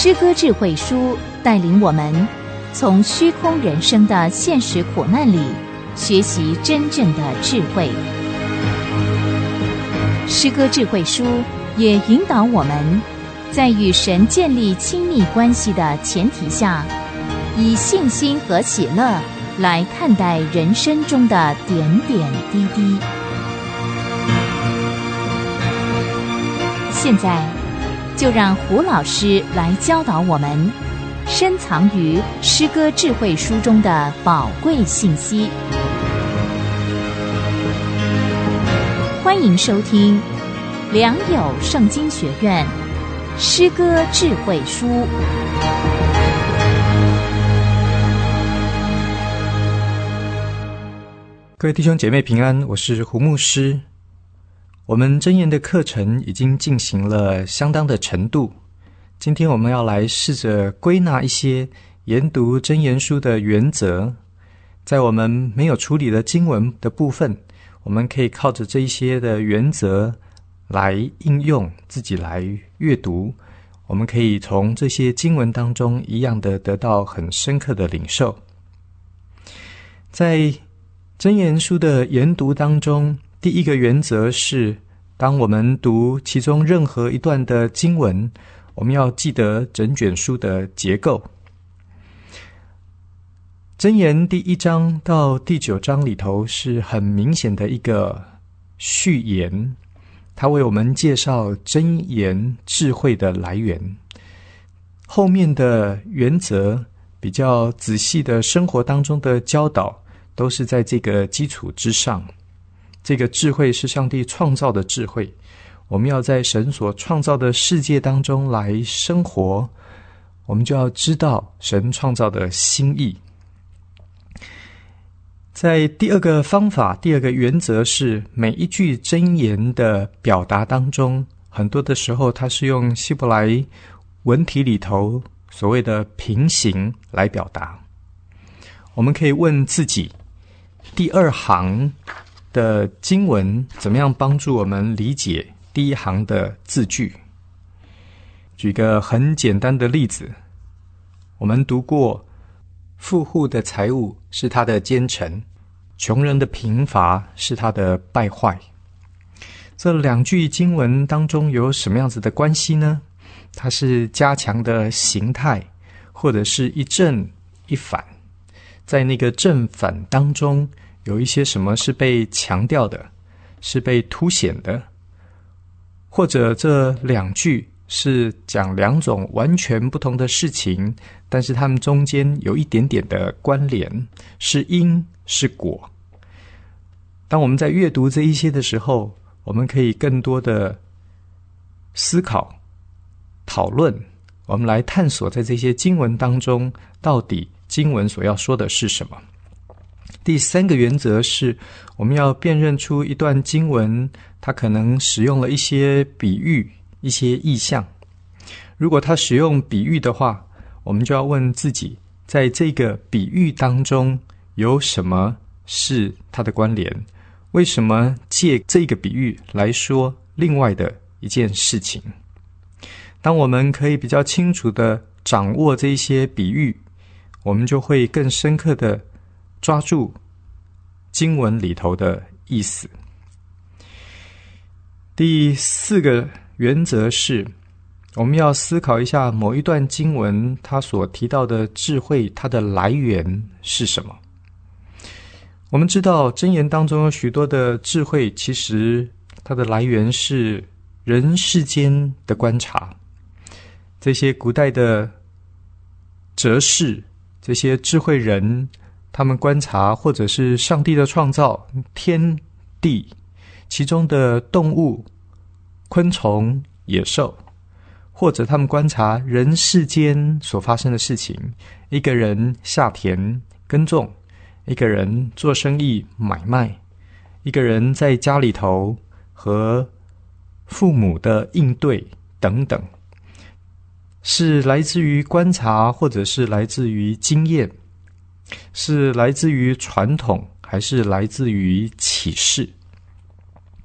诗歌智慧书带领我们从虚空人生的现实苦难里学习真正的智慧。诗歌智慧书也引导我们在与神建立亲密关系的前提下，以信心和喜乐来看待人生中的点点滴滴。现在就让胡老师来教导我们深藏于诗歌智慧书中的宝贵信息。欢迎收听良友圣经学院诗歌智慧书。 各位弟兄姐妹平安，我是胡牧师。我们箴言的课程已经进行了相当的程度，今天我们要来试着归纳一些研读箴言书的原则。在我们没有处理的经文的部分，我们可以靠着这一些的原则来应用，自己来阅读，我们可以从这些经文当中一样的得到很深刻的领受。在箴言书的研读当中，第一个原则是，当我们读其中任何一段的经文，我们要记得整卷书的结构。箴言第1章到第9章里头是很明显的一个序言，它为我们介绍箴言智慧的来源。后面的原则比较仔细的生活当中的教导都是在这个基础之上。这个智慧是上帝创造的智慧，我们要在神所创造的世界当中来生活，我们就要知道神创造的心意。在第二个方法，第二个原则是，每一句箴言的表达当中，很多的时候它是用希伯来文体里头所谓的平行来表达。我们可以问自己，第2行的经文怎么样帮助我们理解第1行的字句？举个很简单的例子，我们读过，富户的财物是他的奸臣，穷人的贫乏是他的败坏。这2句经文当中有什么样子的关系呢？它是加强的形态，或者是一正一反。在那个正反当中，有一些什么是被强调的，是被凸显的，或者这2句是讲2种完全不同的事情，但是它们中间有一点点的关联，是因是果。当我们在阅读这一些的时候，我们可以更多的思考讨论，我们来探索在这些经文当中，到底经文所要说的是什么。第3个原则是，我们要辨认出一段经文，它可能使用了一些比喻，一些意象。如果它使用比喻的话，我们就要问自己，在这个比喻当中有什么是它的关联？为什么借这个比喻来说另外的一件事情？当我们可以比较清楚地掌握这些比喻，我们就会更深刻地抓住经文里头的意思。第4个原则是，我们要思考一下某一段经文它所提到的智慧，它的来源是什么。我们知道箴言当中有许多的智慧，其实它的来源是人世间的观察。这些古代的哲士，这些智慧人，他们观察或者是上帝的创造，天地其中的动物、昆虫、野兽，或者他们观察人世间所发生的事情，一个人下田耕种，一个人做生意买卖，一个人在家里头和父母的应对等等，是来自于观察，或者是来自于经验，是来自于传统，还是来自于启示？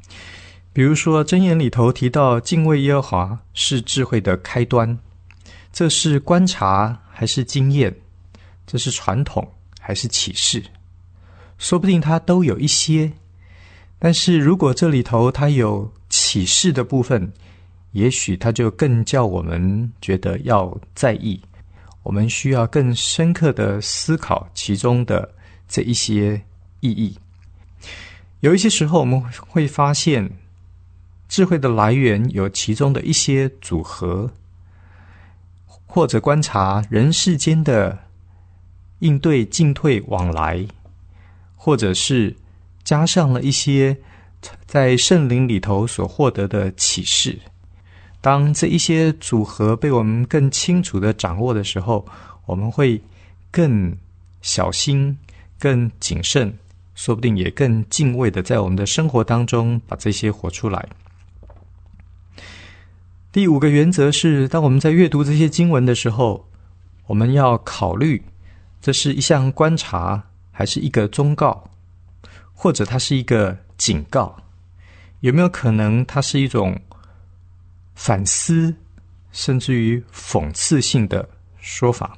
比如说箴言里头提到敬畏耶和华是智慧的开端， 这是观察还是经验？这是传统还是启示？说不定它都有一些，但是如果这里头它有启示的部分，也许它就更叫我们觉得要在意，我们需要更深刻的思考其中的这一些意义。有一些时候我们会发现，智慧的来源有其中的一些组合，或者观察人世间的应对进退往来，或者是加上了一些在圣灵里头所获得的启示。当这一些组合被我们更清楚地掌握的时候，我们会更小心、更谨慎，说不定也更敬畏地在我们的生活当中把这些活出来。第5个原则是，当我们在阅读这些经文的时候，我们要考虑这是一项观察，还是一个忠告，或者它是一个警告？有没有可能它是一种反思，甚至于讽刺性的说法？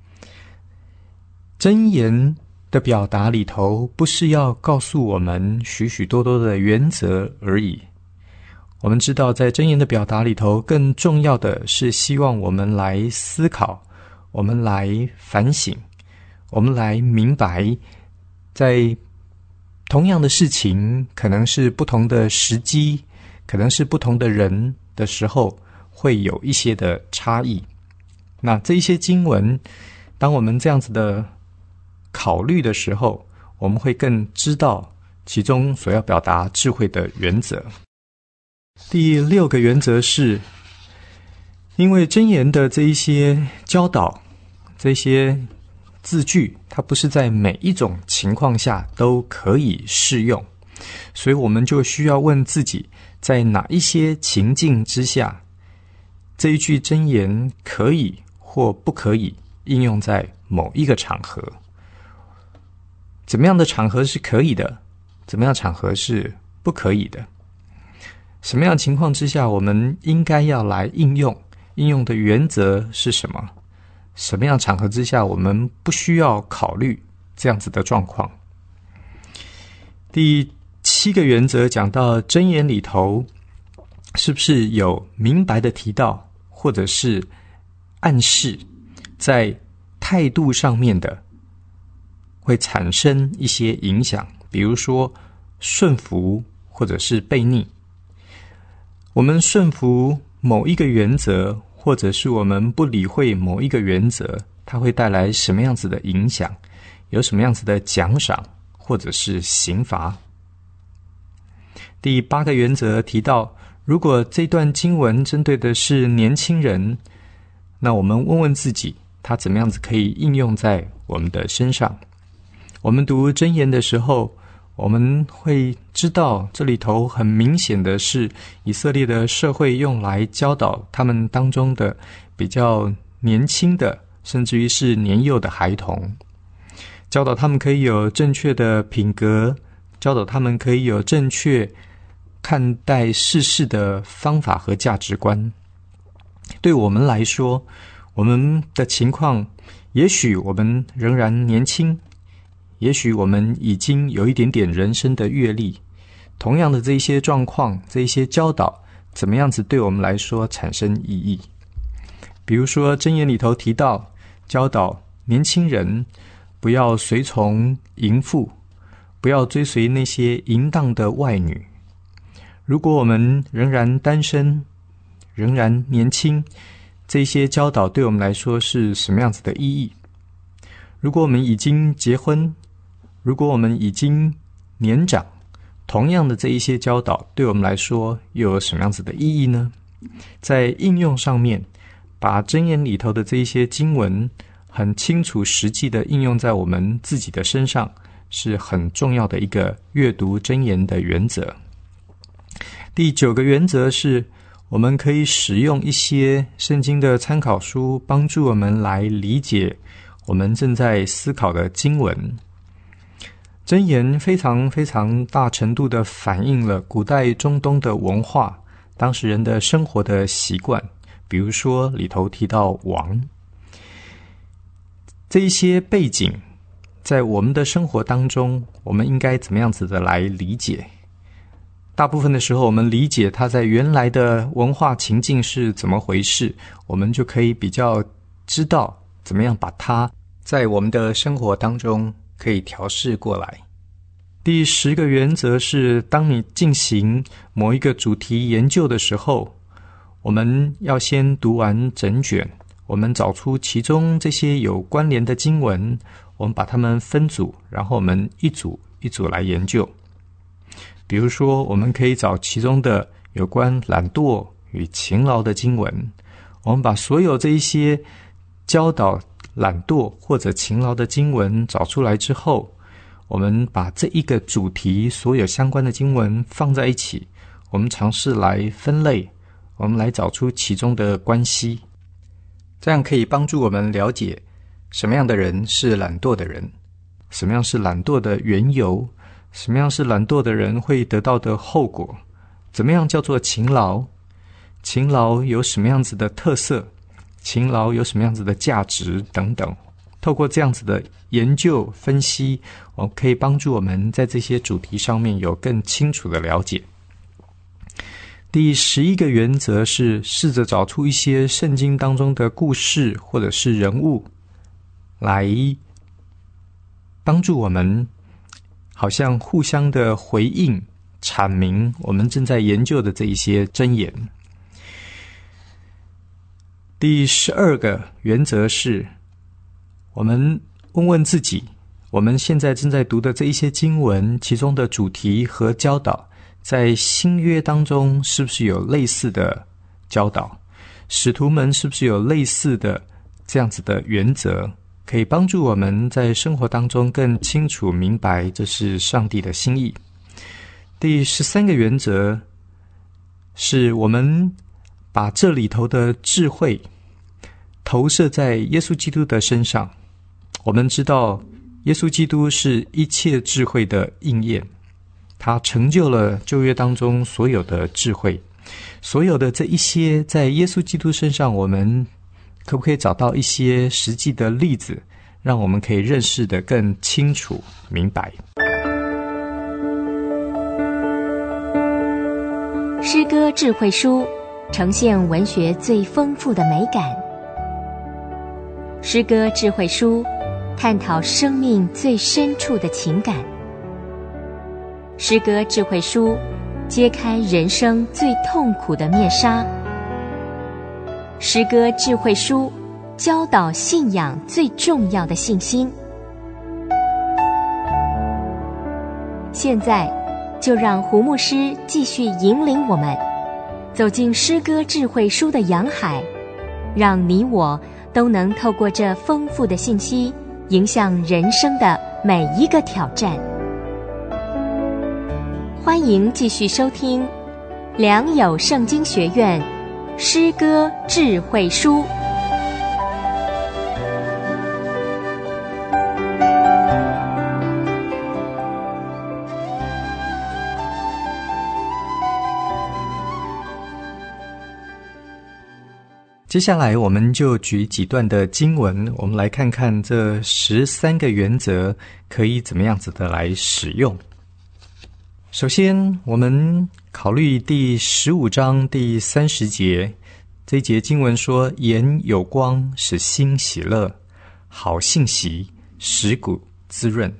箴言的表达里头，不是要告诉我们许许多多的原则而已。我们知道，在箴言的表达里头，更重要的是希望我们来思考，我们来反省，我们来明白，在同样的事情，可能是不同的时机，可能是不同的人的时候，会有一些的差异。那这一些经文，当我们这样子的考虑的时候，我们会更知道其中所要表达智慧的原则。第6个原则是，因为箴言的这一些教导，这些字句，它不是在每一种情况下都可以适用，所以我们就需要问自己，在哪一些情境之下，这一句箴言可以或不可以应用在某一个场合？怎么样的场合是可以的？怎么样的场合是不可以的？什么样的情况之下我们应该要来应用？应用的原则是什么？什么样的场合之下我们不需要考虑这样子的状况？第7个原则讲到箴言里头是不是有明白的提到，或者是暗示在态度上面的会产生一些影响，比如说顺服或者是悖逆。我们顺服某一个原则，或者是我们不理会某一个原则，它会带来什么样子的影响？有什么样子的奖赏或者是刑罚？第8个原则提到，如果这段经文针对的是年轻人，那我们问问自己，它怎么样子可以应用在我们的身上？我们读箴言的时候，我们会知道这里头很明显的是以色列的社会用来教导他们当中的比较年轻的，甚至于是年幼的孩童，教导他们可以有正确的品格，教导他们可以有正确看待世事的方法和价值观。对我们来说，我们的情况，也许我们仍然年轻，也许我们已经有一点点人生的阅历，同样的这一些状况，这一些教导，怎么样子对我们来说产生意义？比如说箴言里头提到，教导年轻人不要随从淫妇，不要追随那些淫荡的外女。如果我们仍然单身，仍然年轻，这些教导对我们来说是什么样子的意义？如果我们已经结婚，如果我们已经年长，同样的这一些教导对我们来说又有什么样子的意义呢？在应用上面，把箴言里头的这一些经文很清楚实际的应用在我们自己的身上，是很重要的一个阅读箴言的原则。第9个原则是，我们可以使用一些圣经的参考书，帮助我们来理解我们正在思考的经文。箴言非常非常大程度的反映了古代中东的文化，当时人的生活的习惯， 比如说里头提到王，这一些背景在我们的生活当中，我们应该怎么样子的来理解？大部分的时候，我们理解它在原来的文化情境是怎么回事，我们就可以比较知道怎么样把它在我们的生活当中可以调试过来。第10个原则是，当你进行某一个主题研究的时候，我们要先读完整卷，我们找出其中这些有关联的经文，我们把它们分组，然后我们一组一组来研究。比如说，我们可以找其中的有关懒惰与勤劳的经文，我们把所有这一些教导懒惰或者勤劳的经文找出来之后，我们把这一个主题所有相关的经文放在一起，我们尝试来分类，我们来找出其中的关系，这样可以帮助我们了解什么样的人是懒惰的人，什么样是懒惰的缘由，什么样是懒惰的人会得到的后果，怎么样叫做勤劳，勤劳有什么样子的特色，勤劳有什么样子的价值等等。透过这样子的研究分析，我们可以帮助我们在这些主题上面有更清楚的了解。第11个原则是试着找出一些圣经当中的故事或者是人物，来帮助我们好像互相的回应阐明我们正在研究的这一些箴言。第12个原则是，我们问问自己，我们现在正在读的这一些经文，其中的主题和教导，在新约当中是不是有类似的教导？使徒们是不是有类似的这样子的原则，可以帮助我们在生活当中更清楚明白这是上帝的心意？第13个原则是，我们把这里头的智慧投射在耶稣基督的身上。我们知道耶稣基督是一切智慧的应验，他成就了旧约当中所有的智慧，所有的这一些在耶稣基督身上，我们可不可以找到一些实际的例子，让我们可以认识得更清楚明白？ 诗歌智慧书呈现文学最丰富的美感，诗歌智慧书探讨生命最深处的情感，诗歌智慧书揭开人生最痛苦的面纱，诗歌智慧书教导信仰最重要的信心。现在就让胡牧师继续引领我们走进诗歌智慧书的洋海，让你我都能透过这丰富的信息迎向人生的每一个挑战。欢迎继续收听良友圣经学院诗歌智慧书。 接下来我们就举几段的经文，我们来看看这13个原则可以怎么样子的来使用。首先我们考虑第15章第30节，这一节经文说，眼有光使心喜乐，好信息使骨滋润。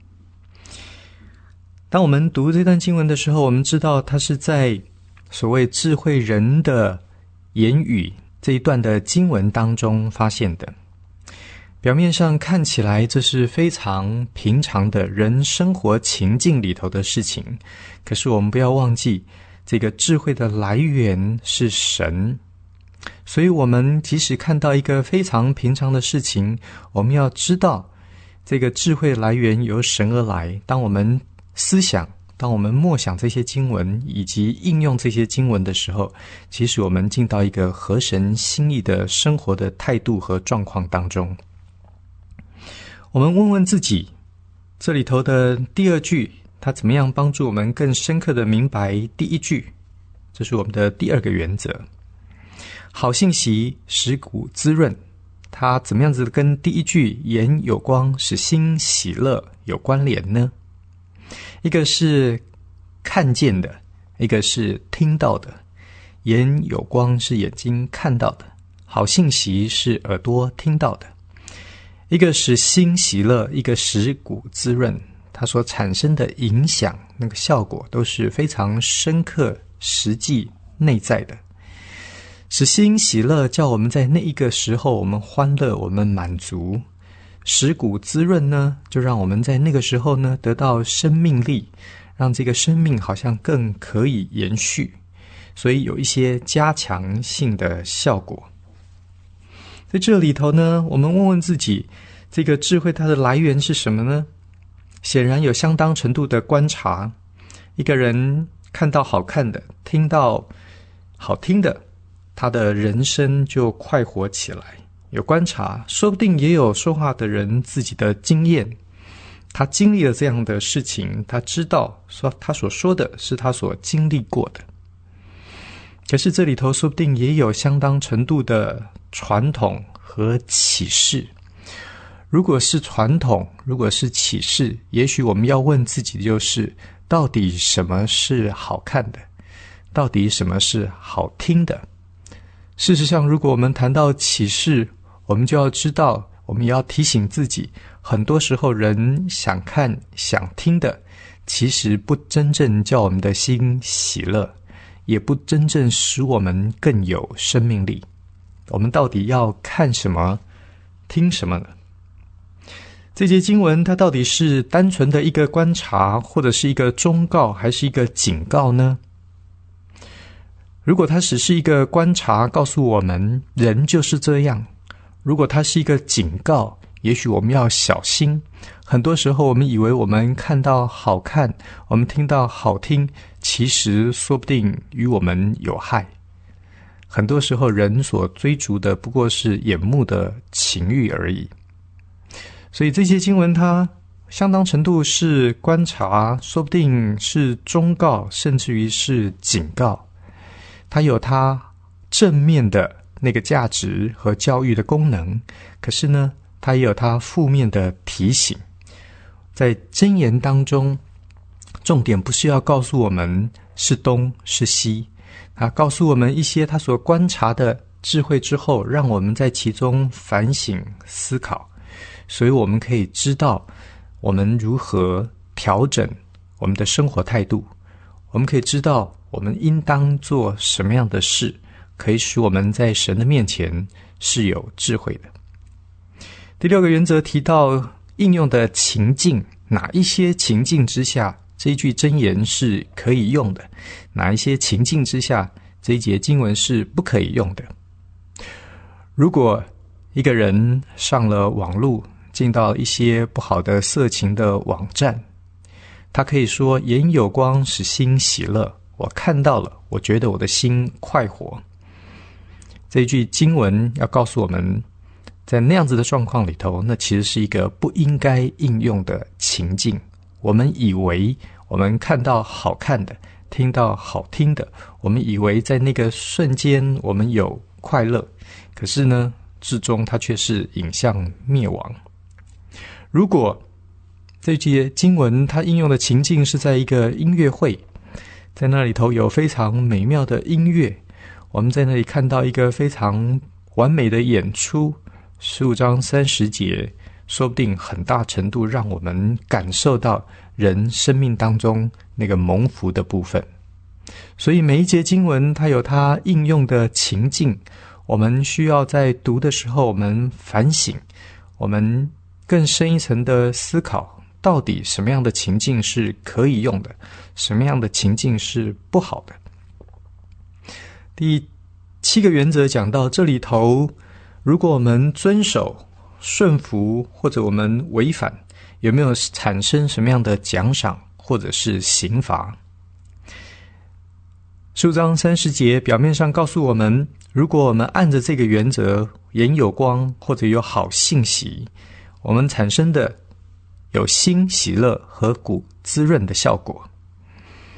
当我们读这段经文的时候，我们知道它是在所谓智慧人的言语这一段的经文当中发现的。表面上看起来这是非常平常的人生活情境里头的事情，可是我们不要忘记，这个智慧的来源是神。所以我们即使看到一个非常平常的事情，我们要知道这个智慧来源由神而来。当我们思想，当我们默想这些经文以及应用这些经文的时候，其实我们进到一个合神心意的生活的态度和状况当中。我们问问自己，这里头的第2句它怎么样帮助我们更深刻的明白第1句？这是我们的第2个原则。 好信息使骨滋润，它怎么样子跟第一句眼有光使心喜乐有关联呢？一个是看见的，一个是听到的。眼有光是眼睛看到的，好信息是耳朵听到的。一个使心喜乐，一个使骨滋润，它所产生的影响，那个效果都是非常深刻、实际、内在的。使心喜乐，叫我们在那一个时候我们欢乐，我们满足。使骨滋润呢，就让我们在那个时候呢得到生命力，让这个生命好像更可以延续，所以有一些加强性的效果。在这里头呢，我们问问自己，这个智慧它的来源是什么呢？显然有相当程度的观察。一个人看到好看的，听到好听的，他的人生就快活起来。有观察，说不定也有说话的人自己的经验，他经历了这样的事情，他知道说他所说的是他所经历过的。可是这里头说不定也有相当程度的传统和启示。如果是传统，如果是启示，也许我们要问自己的就是，到底什么是好看的？到底什么是好听的？事实上，如果我们谈到启示，我们就要知道，我们也要提醒自己，很多时候人想看想听的，其实不真正叫我们的心喜乐，也不真正使我们更有生命力。我们到底要看什么听什么呢？这节经文它到底是单纯的一个观察，或者是一个忠告，还是一个警告呢？如果它只是一个观察，告诉我们人就是这样；如果它是一个警告，也许我们要小心。很多时候我们以为我们看到好看，我们听到好听，其实说不定与我们有害。很多时候人所追逐的不过是眼目的情欲而已。所以这些经文它相当程度是观察，说不定是忠告，甚至于是警告。它有它正面的那个价值和教育的功能，可是呢，它也有它负面的提醒。在箴言当中，重点不是要告诉我们是东是西，它告诉我们一些他所观察的智慧之后，让我们在其中反省思考，所以我们可以知道我们如何调整我们的生活态度，我们可以知道我们应当做什么样的事，可以使我们在神的面前是有智慧的。第六个原则提到应用的情境，哪一些情境之下这一句箴言是可以用的，哪一些情境之下这一节经文是不可以用的。如果一个人上了网路，进到一些不好的色情的网站，他可以说眼有光使心喜乐，我看到了，我觉得我的心快活。这一句经文要告诉我们，在那样子的状况里头，那其实是一个不应该应用的情境。我们以为我们看到好看的，听到好听的，我们以为在那个瞬间我们有快乐，可是呢，至终它却是引向灭亡。如果这节经文它应用的情境是在一个音乐会，在那里头有非常美妙的音乐，我们在那里看到一个非常完美的演出，15章30节说不定很大程度让我们感受到人生命当中那个蒙福的部分。所以每一节经文它有它应用的情境，我们需要在读的时候我们反省，我们更深一层的思考，到底什么样的情境是可以用的，什么样的情境是不好的。第7个原则讲到这里头，如果我们遵守顺服，或者我们违反，有没有产生什么样的奖赏或者是刑罚？15章30节表面上告诉我们，如果我们按着这个原则，眼有光或者有好信息，我们产生的有心喜乐和骨滋润的效果。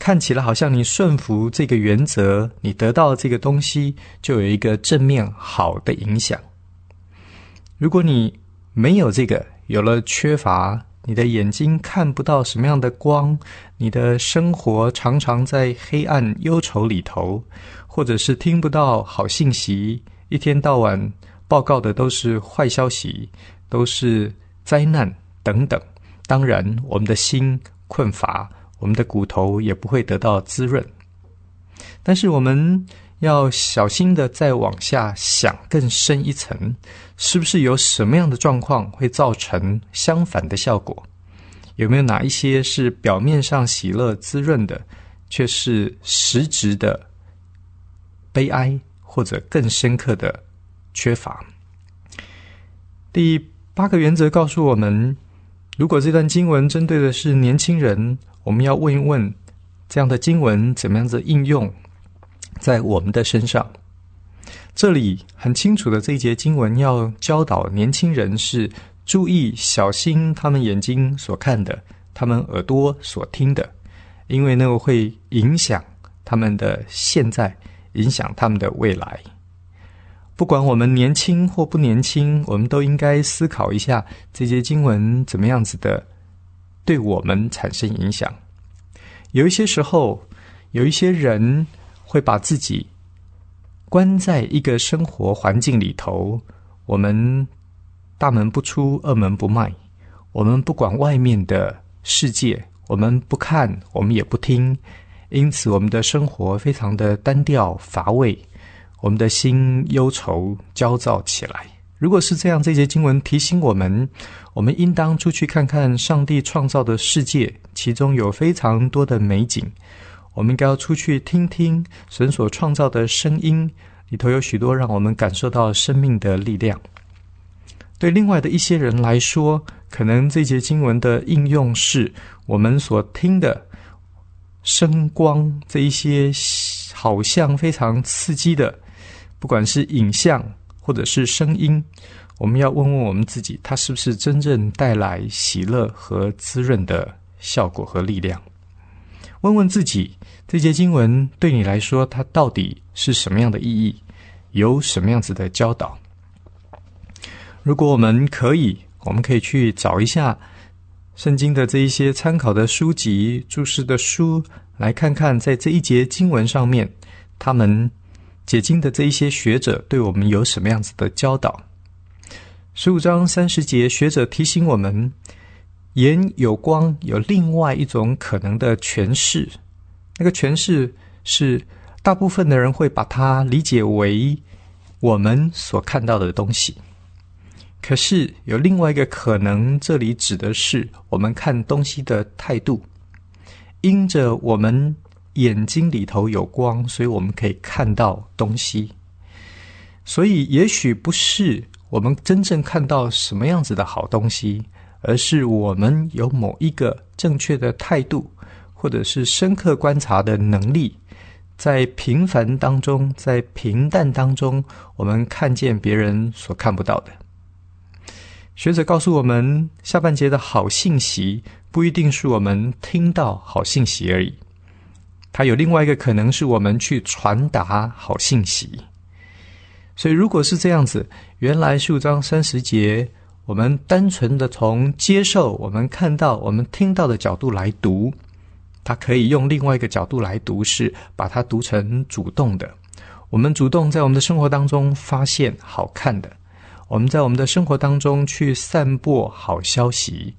看起来好像你顺服这个原则，你得到这个东西就有一个正面好的影响。如果你没有这个，有了缺乏，你的眼睛看不到什么样的光，你的生活常常在黑暗忧愁里头，或者是听不到好信息，一天到晚报告的都是坏消息，都是灾难等等。当然我们的心困乏，我们的骨头也不会得到滋润。但是我们要小心的再往下想更深一层，是不是有什么样的状况会造成相反的效果？有没有哪一些是表面上喜乐滋润的，却是实质的悲哀或者更深刻的缺乏？第8个原则告诉我们，如果这段经文针对的是年轻人，我们要问一问，这样的经文怎么样子应用在我们的身上？这里很清楚的，这一节经文要教导年轻人是注意小心他们眼睛所看的，他们耳朵所听的，因为那个会影响他们的现在，影响他们的未来。不管我们年轻或不年轻，我们都应该思考一下这节经文怎么样子的对我们产生影响。有一些时候，有一些人会把自己关在一个生活环境里头，我们大门不出，二门不迈，我们不管外面的世界，我们不看，我们也不听，因此我们的生活非常的单调乏味，我们的心忧愁焦躁起来。如果是这样，这节经文提醒我们，我们应当出去看看上帝创造的世界，其中有非常多的美景，我们应该要出去听听神所创造的声音，里头有许多让我们感受到生命的力量。对另外的一些人来说，可能这节经文的应用是我们所听的声光，这一些好像非常刺激的，不管是影像或者是声音，我们要问问我们自己，它是不是真正带来喜乐和滋润的效果和力量？问问自己，这节经文对你来说，它到底是什么样的意义，有什么样子的教导？如果我们可以去找一下圣经的这一些参考的书籍、注释的书，来看看在这一节经文上面，他们解经的这一些学者对我们有什么样子的教导。15章30节，学者提醒我们，眼有光有另外一种可能的诠释，那个诠释是大部分的人会把它理解为我们所看到的东西。可是有另外一个可能，这里指的是我们看东西的态度。因着我们眼睛里头有光，所以我们可以看到东西。所以也许不是我们真正看到什么样子的好东西，而是我们有某一个正确的态度，或者是深刻观察的能力，在平凡当中，在平淡当中，我们看见别人所看不到的。学者告诉我们，下半节的好信息不一定是我们听到好信息而已，它有另外一个可能是我们去传达好信息。所以如果是这样子，原来15章30节我们单纯的从接受我们看到我们听到的角度来读，它可以用另外一个角度来读，是把它读成主动的。我们主动在我们的生活当中发现好看的，我们在我们的生活当中去散播好消息，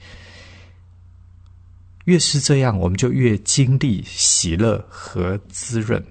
越是这样，我们就越经历喜乐和滋润。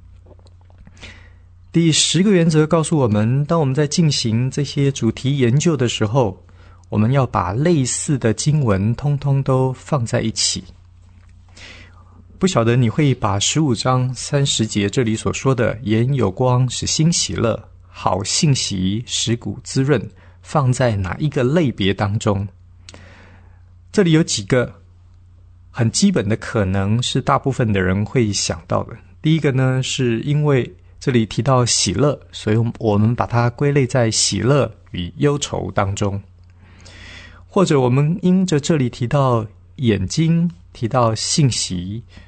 第10个原则告诉我们，当我们在进行这些主题研究的时候，我们要把类似的经文通通都放在一起。不晓得你会把15章30节这里所说的眼有光使心喜乐，好信息使骨滋润放在哪一个类别当中？这里有几个很基本的可能是大部分的人会想到的。第一个呢，是因为这里提到喜乐，所以我们把它归类在喜乐与忧愁当中。或者我们因着这里提到眼睛，提到信息，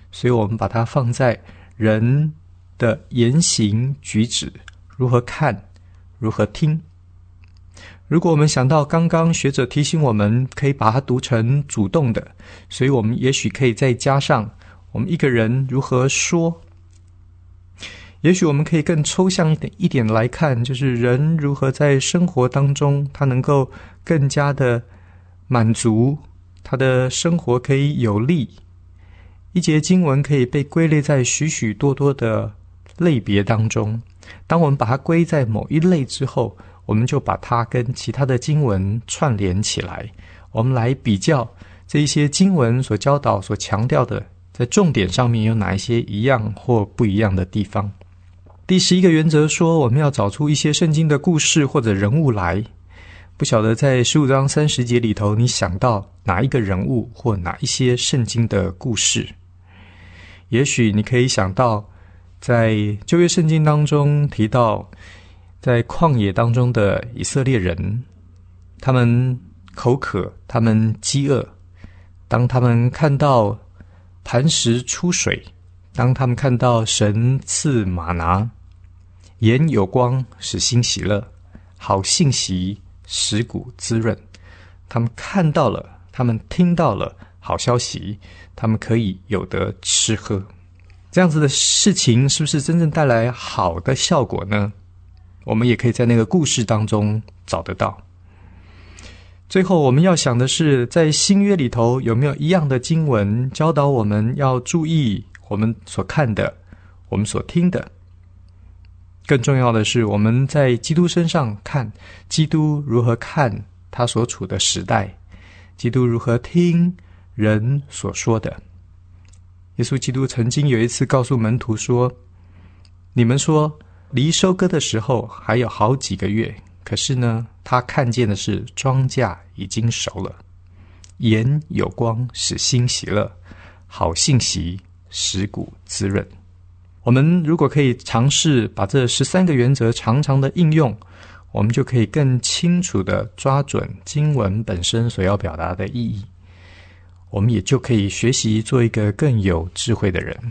所以我们把它放在人的言行举止，如何看，如何听。如果我们想到刚刚学者提醒我们可以把它读成主动的，所以我们也许可以再加上我们一个人如何说。也许我们可以更抽象一点来看，就是人如何在生活当中他能够更加的满足，他的生活可以有力。一节经文可以被归类在许许多多的类别当中，当我们把它归在某一类之后，我们就把它跟其他的经文串联起来，我们来比较这一些经文所教导所强调的，在重点上面有哪一些一样或不一样的地方。第11个原则说，我们要找出一些圣经的故事或者人物来。不晓得在15章30节里头，你想到哪一个人物或哪一些圣经的故事？也许你可以想到在旧约圣经当中提到在旷野当中的以色列人，他们口渴，他们饥饿，当他们看到磐石出水，当他们看到神赐玛拿，眼有光使心喜乐，好信息使骨滋润，他们看到了，他们听到了好消息，他们可以有得吃喝。这样子的事情是不是真正带来好的效果呢？我们也可以在那个故事当中找得到。最后我们要想的是，在新约里头有没有一样的经文教导我们要注意我们所看的，我们所听的。更重要的是，我们在基督身上看基督如何看他所处的时代，基督如何听人所说的。耶稣基督曾经有一次告诉门徒说，你们说离收割的时候还有好几个月，可是呢，他看见的是庄稼已经熟了。眼有光使心喜乐，好信息使骨滋润。我们如果可以尝试把这13个原则常常的应用，我们就可以更清楚地抓准经文本身所要表达的意义，我们也就可以学习做一个更有智慧的人。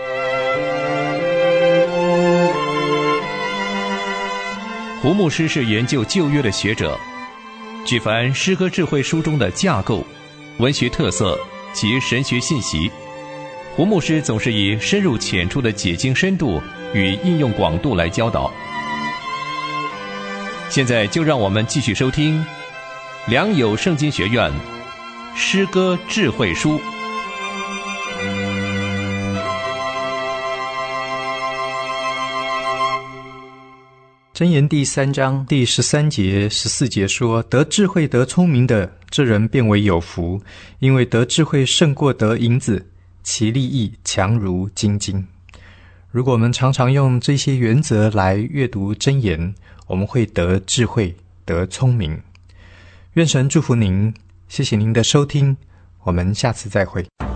胡牧师是研究旧约的学者，举凡诗歌智慧书中的架构、文学特色及神学信息，胡牧师总是以深入浅出的解经深度与应用广度来教导。现在就让我们继续收听良友圣经学院诗歌智慧书。 箴言第3章第13节、14节说，得智慧得聪明的，这人便为有福，因为得智慧胜过得银子，其利益强如金金。如果我们常常用这些原则来阅读箴言，我们会得智慧得聪明。愿神祝福您，谢谢您的收听，我们下次再会。